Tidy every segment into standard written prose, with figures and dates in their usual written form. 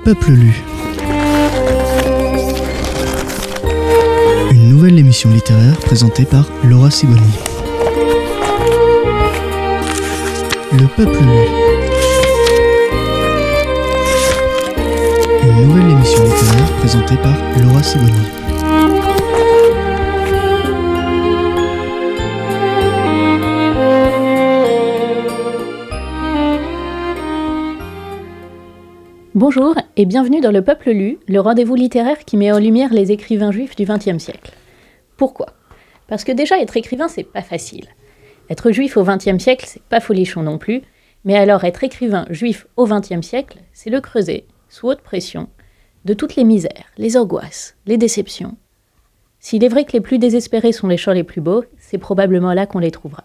Peuple lu. Une nouvelle émission littéraire présentée par Laura Siboni. Le Peuple lu. Une nouvelle émission littéraire présentée par Laura Siboni. Bonjour et bienvenue dans Le Peuple lu, le rendez-vous littéraire qui met en lumière les écrivains juifs du XXe siècle. Pourquoi ? Parce que déjà être écrivain c'est pas facile. Être juif au XXe siècle c'est pas folichon non plus, mais alors être écrivain juif au XXe siècle c'est le creuset, sous haute pression, de toutes les misères, les angoisses, les déceptions. S'il est vrai que les plus désespérés sont les chants les plus beaux, c'est probablement là qu'on les trouvera.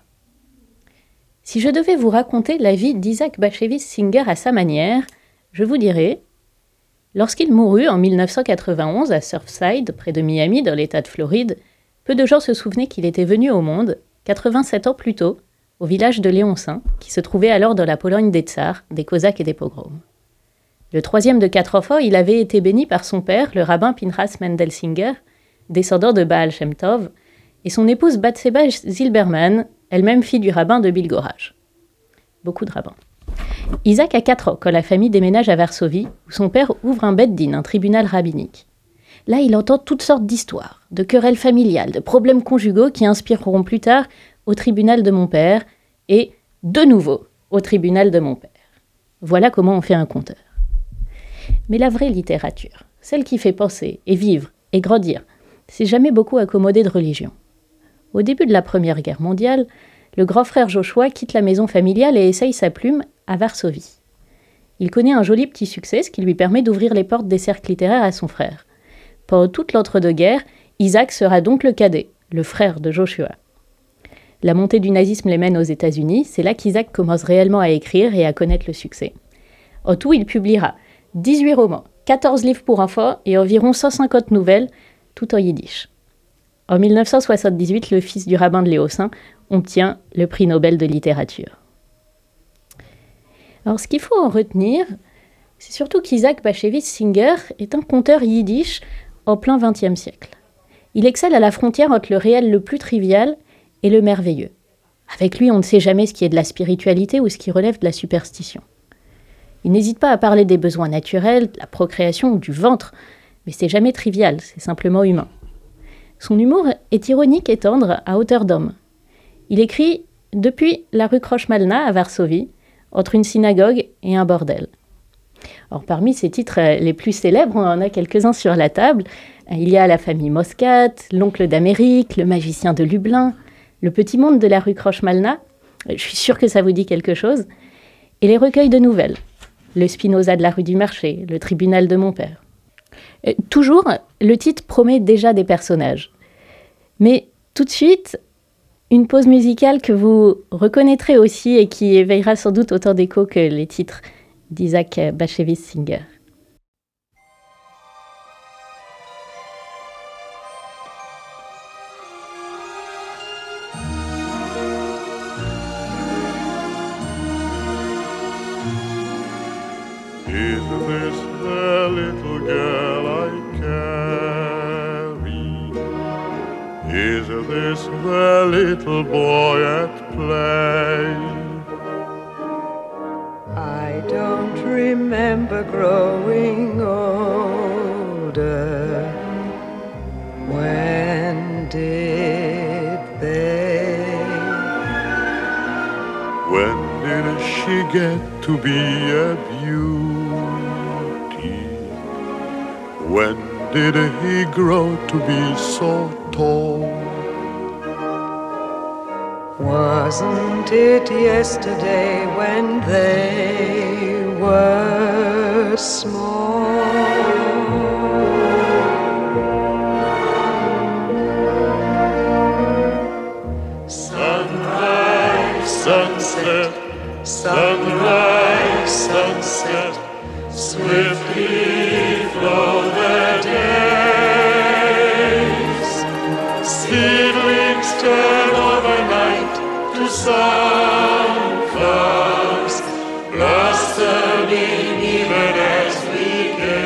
Si je devais vous raconter la vie d'Isaac Bashevis Singer à sa manière, je vous dirai, lorsqu'il mourut en 1991 à Surfside, près de Miami, dans l'État de Floride, peu de gens se souvenaient qu'il était venu au monde, 87 ans plus tôt, au village de Léoncin, qui se trouvait alors dans la Pologne des Tsars, des Cosaques et des pogroms. Le troisième de 4 enfants, il avait été béni par son père, le rabbin Pinchas Mendel Singer, descendant de Baal Shem Tov, et son épouse Batseba Zilberman, elle-même fille du rabbin de Bilgoraj. Beaucoup de rabbins. Isaac a 4 ans quand la famille déménage à Varsovie, où son père ouvre un Beth Din, un tribunal rabbinique. Là, il entend toutes sortes d'histoires, de querelles familiales, de problèmes conjugaux qui inspireront plus tard au tribunal de mon père et, de nouveau, au tribunal de mon père. Voilà comment on fait un conteur. Mais la vraie littérature, celle qui fait penser et vivre et grandir, s'est jamais beaucoup accommodée de religion. Au début de la Première Guerre mondiale, le grand frère Joshua quitte la maison familiale et essaye sa plume à Varsovie. Il connaît un joli petit succès, ce qui lui permet d'ouvrir les portes des cercles littéraires à son frère. Pendant toute l'entre-deux-guerres, Isaac sera donc le cadet, le frère de Joshua. La montée du nazisme les mène aux États-Unis, c'est là qu'Isaac commence réellement à écrire et à connaître le succès. En tout, il publiera 18 romans, 14 livres pour enfants et environ 150 nouvelles, tout en yiddish. En 1978, le fils du rabbin de Léoncin obtient le prix Nobel de littérature. Alors, ce qu'il faut en retenir, c'est surtout qu'Isaac Bashevis Singer est un conteur yiddish en plein XXe siècle. Il excelle à la frontière entre le réel le plus trivial et le merveilleux. Avec lui, on ne sait jamais ce qui est de la spiritualité ou ce qui relève de la superstition. Il n'hésite pas à parler des besoins naturels, de la procréation ou du ventre, mais c'est jamais trivial, c'est simplement humain. Son humour est ironique et tendre à hauteur d'homme. Il écrit depuis la rue Krochmalna à Varsovie, entre une synagogue et un bordel. Or, parmi ses titres les plus célèbres, on en a quelques-uns sur la table. Il y a La famille Moscat, L'oncle d'Amérique, Le magicien de Lublin, Le petit monde de la rue Krochmalna, je suis sûre que ça vous dit quelque chose, et les recueils de nouvelles, Le Spinoza de la rue du Marché, Le tribunal de mon père. Toujours, le titre promet déjà des personnages. Mais tout de suite, une pause musicale que vous reconnaîtrez aussi et qui éveillera sans doute autant d'écho que les titres d'Isaac Bashevis Singer. Is this the little girl I carry? Is this the little boy at play? I don't remember growing older. When did they? When did she get to be a beauty? When did he grow to be so tall? Wasn't it yesterday when they were small? Sunrise, sunset, sunrise, sunset, swiftly flow the days. Seedlings turn overnight to sunflowers, blossoming even as we gaze.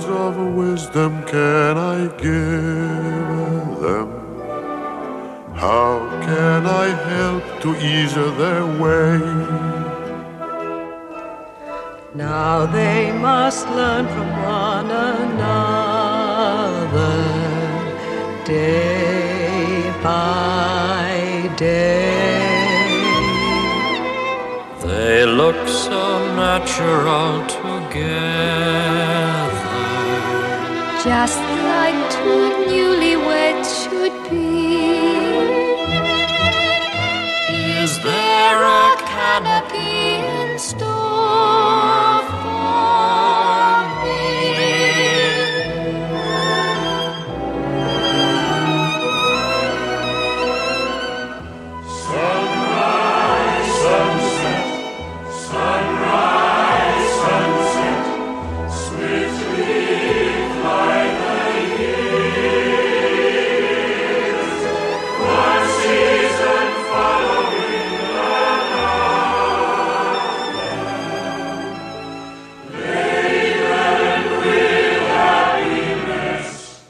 words of wisdom can I give them? How can I help to ease their way? Now they must learn from one another, day by day. They look so natural together, just like two newlyweds should be. Is there a canopy in store for me? Sunrise, sunset, sunrise, sunset, swiftly fly the years. One season following another, laden with happiness.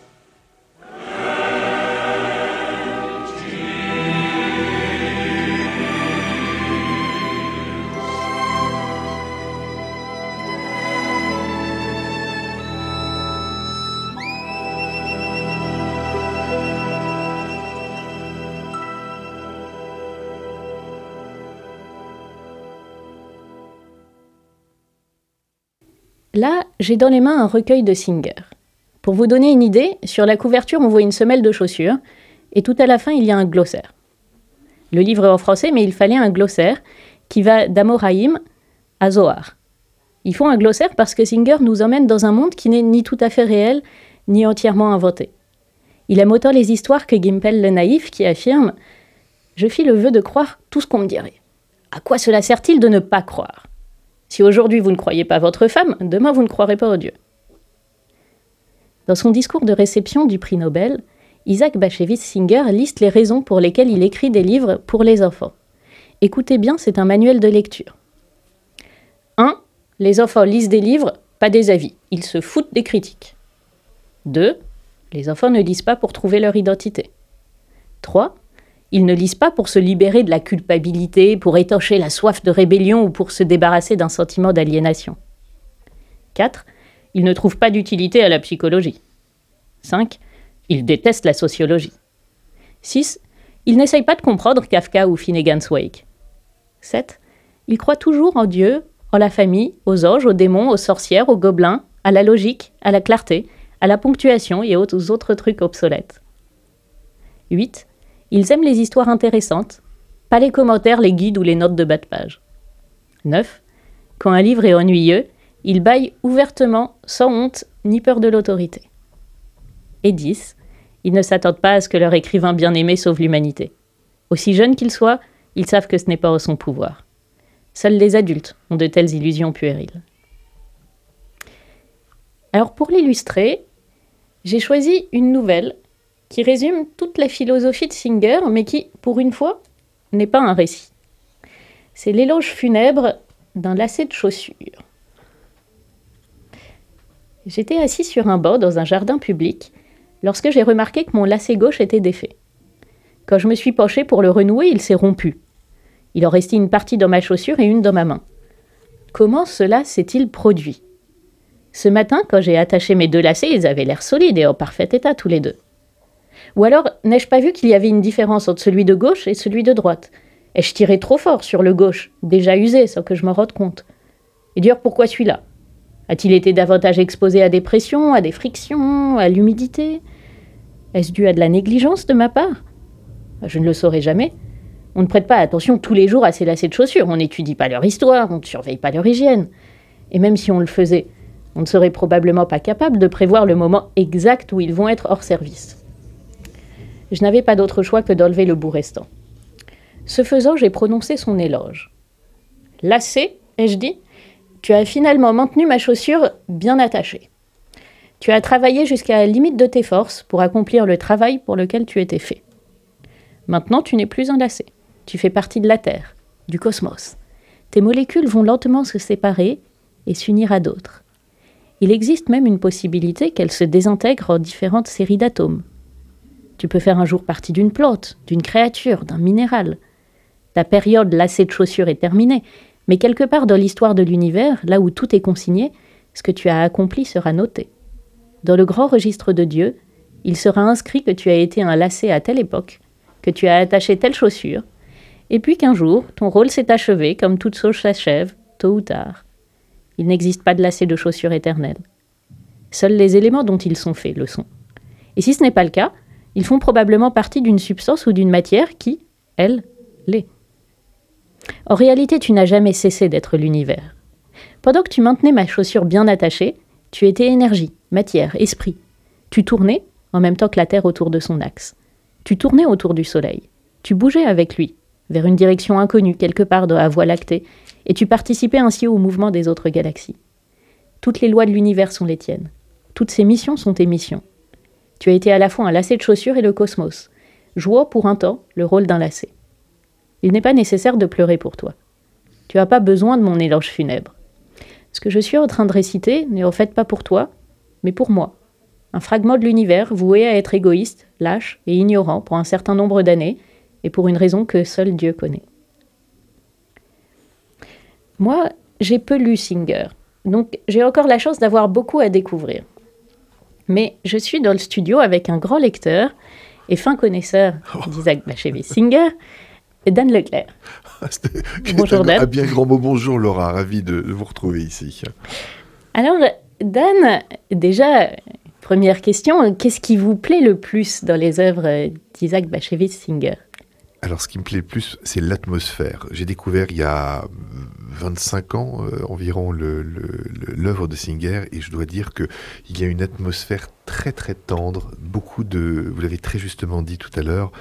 Là, j'ai dans les mains un recueil de Singer. Pour vous donner une idée, sur la couverture, on voit une semelle de chaussures, et tout à la fin, il y a un glossaire. Le livre est en français, mais il fallait un glossaire qui va d'Amoraïm à Zohar. Ils font un glossaire parce que Singer nous emmène dans un monde qui n'est ni tout à fait réel, ni entièrement inventé. Il aime autant les histoires que Gimpel le naïf qui affirme « Je fis le vœu de croire tout ce qu'on me dirait. À quoi cela sert-il de ne pas croire ? Si aujourd'hui vous ne croyez pas votre femme, demain vous ne croirez pas au Dieu. » Dans son discours de réception du prix Nobel, Isaac Bashevis Singer liste les raisons pour lesquelles il écrit des livres pour les enfants. Écoutez bien, c'est un manuel de lecture. 1. Les enfants lisent des livres, pas des avis. Ils se foutent des critiques. 2. Les enfants ne lisent pas pour trouver leur identité. 3. Ils ne lisent pas pour se libérer de la culpabilité, pour étancher la soif de rébellion ou pour se débarrasser d'un sentiment d'aliénation. 4. Ils ne trouvent pas d'utilité à la psychologie. 5. Ils détestent la sociologie. 6. Ils n'essayent pas de comprendre Kafka ou Finnegan's Wake. 7. Ils croient toujours en Dieu, en la famille, aux anges, aux démons, aux sorcières, aux gobelins, à la logique, à la clarté, à la ponctuation et aux autres trucs obsolètes. 8. Ils aiment les histoires intéressantes, pas les commentaires, les guides ou les notes de bas de page. 9. Quand un livre est ennuyeux, ils bâillent ouvertement, sans honte ni peur de l'autorité. Et 10. Ils ne s'attendent pas à ce que leur écrivain bien-aimé sauve l'humanité. Aussi jeunes qu'ils soient, ils savent que ce n'est pas en son pouvoir. Seuls les adultes ont de telles illusions puériles. Alors pour l'illustrer, j'ai choisi une nouvelle qui résume toute la philosophie de Singer, mais qui, pour une fois, n'est pas un récit. C'est l'éloge funèbre d'un lacet de chaussures. J'étais assis sur un banc dans un jardin public lorsque j'ai remarqué que mon lacet gauche était défait. Quand je me suis penchée pour le renouer, il s'est rompu. Il en restait une partie dans ma chaussure et une dans ma main. Comment cela s'est-il produit ? Ce matin, quand j'ai attaché mes deux lacets, ils avaient l'air solides et en parfait état tous les deux. Ou alors, n'ai-je pas vu qu'il y avait une différence entre celui de gauche et celui de droite ? Ai-je tiré trop fort sur le gauche, déjà usé, sans que je m'en rende compte ? Et d'ailleurs, pourquoi celui-là ? A-t-il été davantage exposé à des pressions, à des frictions, à l'humidité ? Est-ce dû à de la négligence de ma part ? Je ne le saurai jamais. On ne prête pas attention tous les jours à ces lacets de chaussures, on n'étudie pas leur histoire, on ne surveille pas leur hygiène. Et même si on le faisait, on ne serait probablement pas capable de prévoir le moment exact où ils vont être hors service. Je n'avais pas d'autre choix que d'enlever le bout restant. Ce faisant, j'ai prononcé son éloge. « Lacet, ai-je dit, tu as finalement maintenu ma chaussure bien attachée. Tu as travaillé jusqu'à la limite de tes forces pour accomplir le travail pour lequel tu étais fait. Maintenant, tu n'es plus un lacet. Tu fais partie de la Terre, du cosmos. Tes molécules vont lentement se séparer et s'unir à d'autres. Il existe même une possibilité qu'elle se désintègre en différentes séries d'atomes. Tu peux faire un jour partie d'une plante, d'une créature, d'un minéral. Ta période lacée de chaussures est terminée, mais quelque part dans l'histoire de l'univers, là où tout est consigné, ce que tu as accompli sera noté. Dans le grand registre de Dieu, il sera inscrit que tu as été un lacet à telle époque, que tu as attaché telle chaussure, et puis qu'un jour, ton rôle s'est achevé comme toute chose s'achève, tôt ou tard. Il n'existe pas de lacet de chaussures éternel. Seuls les éléments dont ils sont faits le sont. Et si ce n'est pas le cas, ils font probablement partie d'une substance ou d'une matière qui, elle, l'est. En réalité, tu n'as jamais cessé d'être l'univers. Pendant que tu maintenais ma chaussure bien attachée, tu étais énergie, matière, esprit. Tu tournais, en même temps que la Terre autour de son axe. Tu tournais autour du Soleil. Tu bougeais avec lui, vers une direction inconnue, quelque part dans la Voie lactée, et tu participais ainsi au mouvement des autres galaxies. Toutes les lois de l'univers sont les tiennes. Toutes ces missions sont tes missions. Tu as été à la fois un lacet de chaussures et le cosmos, jouant pour un temps le rôle d'un lacet. Il n'est pas nécessaire de pleurer pour toi. Tu n'as pas besoin de mon éloge funèbre. Ce que je suis en train de réciter n'est en fait pas pour toi, mais pour moi. Un fragment de l'univers voué à être égoïste, lâche et ignorant pour un certain nombre d'années, et pour une raison que seul Dieu connaît. Moi, j'ai peu lu Singer, donc j'ai encore la chance d'avoir beaucoup à découvrir. Mais je suis dans le studio avec un grand lecteur et fin connaisseur d'Isaac Bashevis Singer, Dan Leclerc. Bonjour Dan. Un bien grand mot bonjour Laura, ravi de vous retrouver ici. Alors Dan, déjà, première question, qu'est-ce qui vous plaît le plus dans les œuvres d'Isaac Bashevis Singer ? Alors, ce qui me plaît le plus, c'est l'atmosphère. J'ai découvert il y a 25 ans environ l'œuvre de Singer, et je dois dire qu'il y a une atmosphère très très tendre, beaucoup de, vous l'avez très justement dit tout à l'heure,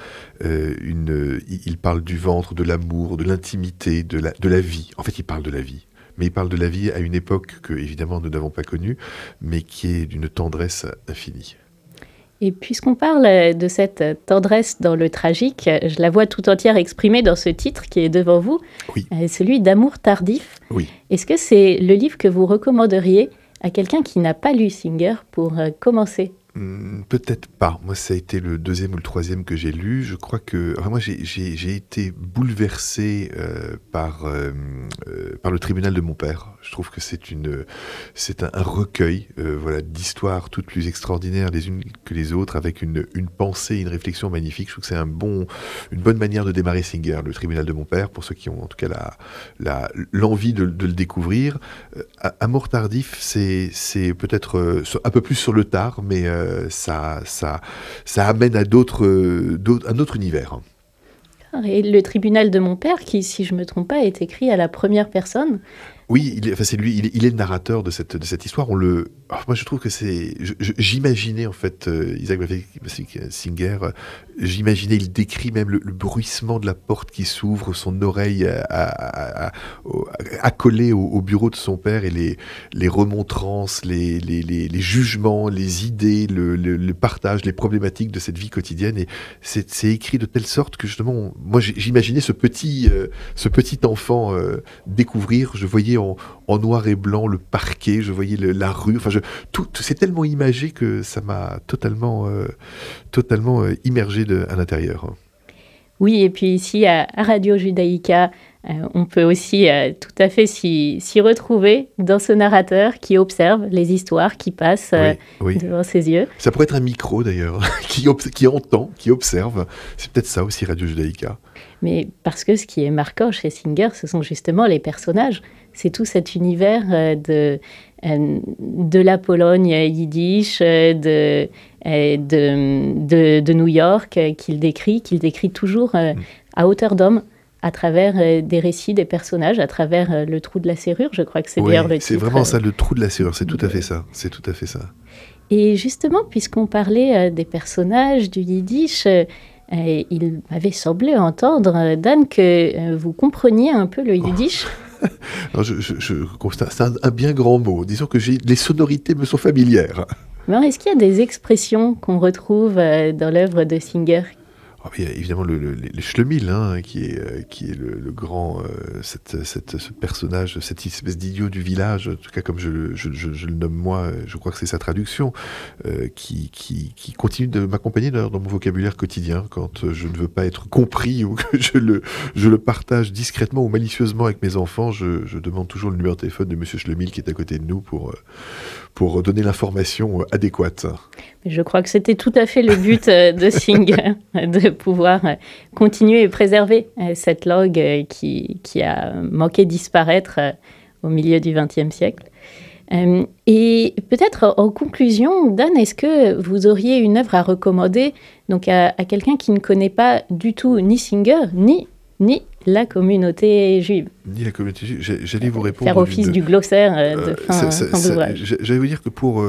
il parle du ventre, de l'amour, de l'intimité, de la vie. En fait, il parle de la vie. Mais il parle de la vie à une époque que, évidemment, nous n'avons pas connue, mais qui est d'une tendresse infinie. Et puisqu'on parle de cette tendresse dans le tragique, je la vois tout entière exprimée dans ce titre qui est devant vous, oui. Celui d'Amour tardif. Oui. Est-ce que c'est le livre que vous recommanderiez à quelqu'un qui n'a pas lu Singer pour commencer ? Peut-être pas. Moi, ça a été le deuxième ou le troisième que j'ai lu. Je crois que... Enfin, moi, j'ai été bouleversé par le tribunal de mon père. Je trouve que c'est un recueil voilà, d'histoires toutes plus extraordinaires les unes que les autres, avec une pensée, une réflexion magnifique. Je trouve que c'est une bonne manière de démarrer Singer, le tribunal de mon père, pour ceux qui ont en tout cas l'envie de le découvrir. Amour tardif, c'est peut-être un peu plus sur le tard, mais ça amène à un autre univers. Et le tribunal de mon père, qui, si je ne me trompe pas, est écrit à la première personne. Oui, c'est lui, il est le narrateur de cette histoire. Moi, je trouve que j'imaginais, en fait, Isaac Singer, il décrit même le bruissement de la porte qui s'ouvre, son oreille accolée au bureau de son père, et les remontrances, les jugements, les idées, le partage, les problématiques de cette vie quotidienne. Et c'est écrit de telle sorte que, justement, moi, j'imaginais ce petit enfant découvrir. Je voyais en noir et blanc le parquet, je voyais la rue, enfin c'est tellement imagé que ça m'a totalement immergé à l'intérieur. Oui, et puis ici à Radio Judaïka, on peut aussi tout à fait s'y retrouver dans ce narrateur qui observe les histoires qui passent devant ses yeux. Ça pourrait être un micro d'ailleurs, qui entend, qui observe. C'est peut-être ça aussi Radio Judaïka. Mais parce que ce qui est marquant chez Singer, ce sont justement les personnages. C'est tout cet univers de la Pologne yiddish, de New York qu'il décrit toujours à hauteur d'homme, à travers des récits, des personnages, à travers le trou de la serrure. Je crois que c'est d'ailleurs le titre. C'est vraiment ça, le trou de la serrure, c'est tout à fait ça. C'est tout à fait ça. Et justement, puisqu'on parlait des personnages, du yiddish, il m'avait semblé entendre, Dan, que vous compreniez un peu le yiddish. Non, c'est un bien grand mot. Disons que les sonorités me sont familières. Mais est-ce qu'il y a des expressions qu'on retrouve dans l'œuvre de Singer ? Il y a évidemment les Schlemihl, hein, qui est le grand, ce personnage, cette espèce d'idiot du village, en tout cas comme je le nomme moi, je crois que c'est sa traduction, qui continue de m'accompagner d'ailleurs dans mon vocabulaire quotidien quand je ne veux pas être compris ou que je le partage discrètement ou malicieusement avec mes enfants. Je demande toujours le numéro de téléphone de Monsieur Schlemihl qui est à côté de nous pour donner l'information adéquate. Je crois que c'était tout à fait le but de Singer, de pouvoir continuer et préserver cette langue qui a manqué disparaître au milieu du XXe siècle. Et peut-être en conclusion, Dan, est-ce que vous auriez une œuvre à recommander donc à quelqu'un qui ne connaît pas du tout ni Singer, ni la communauté juive? Ni la communauté juive. J'allais vous répondre. Faire office du glossaire de fin d'ouvrage. J'allais vous dire que pour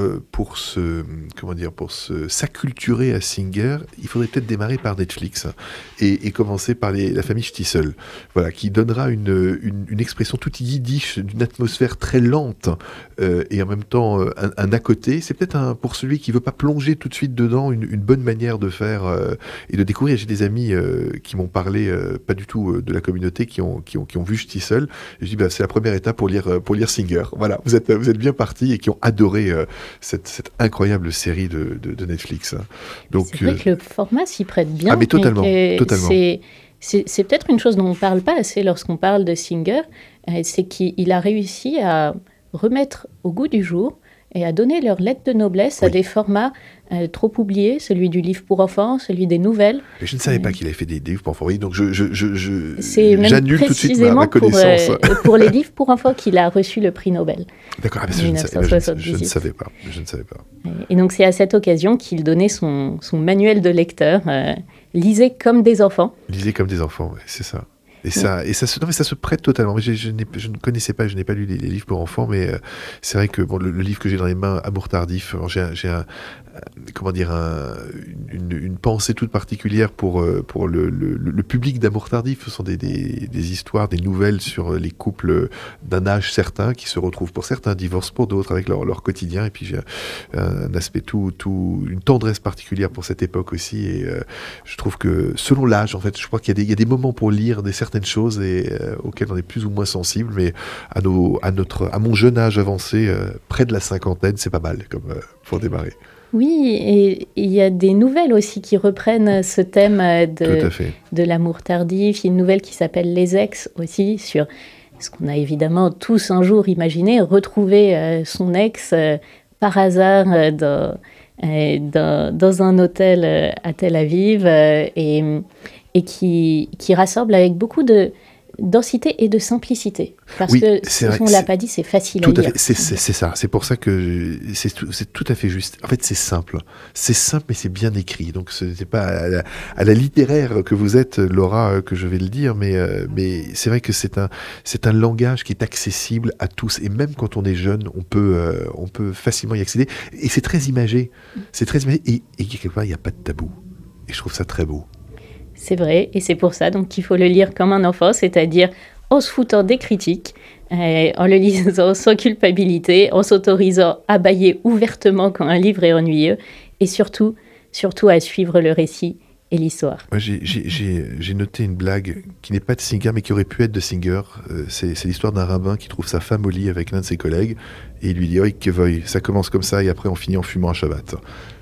s'acculturer à Singer, il faudrait peut-être démarrer par Netflix et commencer par la famille Stissel, voilà, qui donnera une expression toute yiddish, d'une atmosphère très lente et en même temps un à côté. C'est peut-être pour celui qui veut pas plonger tout de suite dedans une bonne manière de faire et de découvrir. J'ai des amis qui m'ont parlé pas du tout de la communauté qui ont vu Stissel. Et je dis c'est la première étape pour lire Singer. Voilà, vous êtes bien partis et qui ont adoré cette incroyable série de Netflix. Donc c'est vrai que le format s'y prête bien. Ah mais totalement. C'est peut-être une chose dont on ne parle pas assez lorsqu'on parle de Singer, c'est qu'il a réussi à remettre au goût du jour et à donner leur lettre de noblesse à des formats trop oubliés, celui du livre pour enfants, celui des nouvelles. Mais je ne savais pas qu'il avait fait des livres pour enfants. Oui, donc j'annule tout de suite ma connaissance. Pour les livres pour enfants qu'il a reçu le prix Nobel. D'accord, je ne savais pas. Et donc c'est à cette occasion qu'il donnait son manuel de lecteur. Lisez comme des enfants. Lisez comme des enfants, oui, c'est ça. Et ça se prête totalement. Je ne connaissais pas, je n'ai pas lu les livres pour enfants, mais c'est vrai que le livre que j'ai dans les mains, Amour tardif, j'ai une pensée toute particulière pour le public d'Amour tardif. Ce sont des histoires, des nouvelles sur les couples d'un âge certain qui se retrouvent pour certains, divorcent pour d'autres avec leur quotidien. Et puis j'ai un aspect une tendresse particulière pour cette époque aussi. Et je trouve que selon l'âge, en fait, je crois qu'il y a des moments pour lire certaines choses auxquelles on est plus ou moins sensible, mais à mon jeune âge avancé, près de la cinquantaine, c'est pas mal pour démarrer. Oui, et il y a des nouvelles aussi qui reprennent ce thème de l'amour tardif. Il y a une nouvelle qui s'appelle Les Ex aussi, sur ce qu'on a évidemment tous un jour imaginé, retrouver son ex par hasard dans un hôtel à Tel Aviv et qui rassemble avec beaucoup de densité et de simplicité. Parce que, si on ne l'a pas dit, c'est facile à lire. C'est ça. C'est pour ça que c'est tout à fait juste. En fait, c'est simple. C'est simple, mais c'est bien écrit. Donc, ce n'est pas à la littéraire que vous êtes, Laura, que je vais le dire, mais c'est vrai que c'est un langage qui est accessible à tous. Et même quand on est jeune, on peut facilement y accéder. Et c'est très imagé. Et quelque part, il n'y a pas de tabou. Et je trouve ça très beau. C'est vrai, et c'est pour ça donc qu'il faut le lire comme un enfant, c'est-à-dire en se foutant des critiques, en le lisant sans culpabilité, en s'autorisant à bâiller ouvertement quand un livre est ennuyeux, et surtout à suivre le récit et l'histoire. Moi, j'ai noté une blague qui n'est pas de Singer, mais qui aurait pu être de Singer. C'est l'histoire d'un rabbin qui trouve sa femme au lit avec l'un de ses collègues, et il lui dit « Oi, kevoy, ça commence comme ça, et après on finit en fumant un Shabbat. »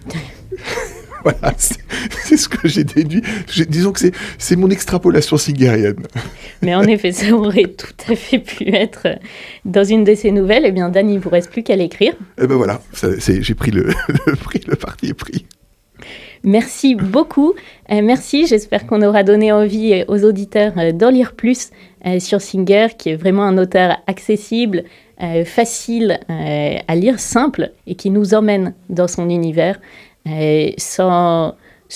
Voilà, c'est ce que j'ai déduit. Disons que c'est mon extrapolation singerienne. Mais en effet, ça aurait tout à fait pu être dans une de ces nouvelles. Eh bien, Dan, il ne vous reste plus qu'à l'écrire. Eh ben voilà, j'ai pris le parti est pris. Merci beaucoup. Merci, j'espère qu'on aura donné envie aux auditeurs d'en lire plus sur Singer, qui est vraiment un auteur accessible, facile à lire, simple, et qui nous emmène dans son univers. Sans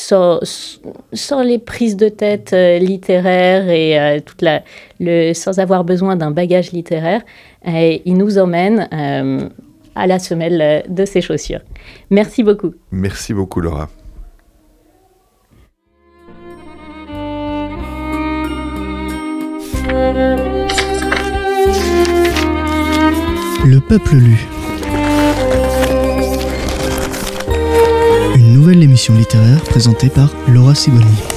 les prises de tête littéraires et sans avoir besoin d'un bagage littéraire, il nous emmène à la semelle de ses chaussures. Merci beaucoup. Merci beaucoup, Laura. Le peuple lu. Une nouvelle émission littéraire présentée par Laura Sibony.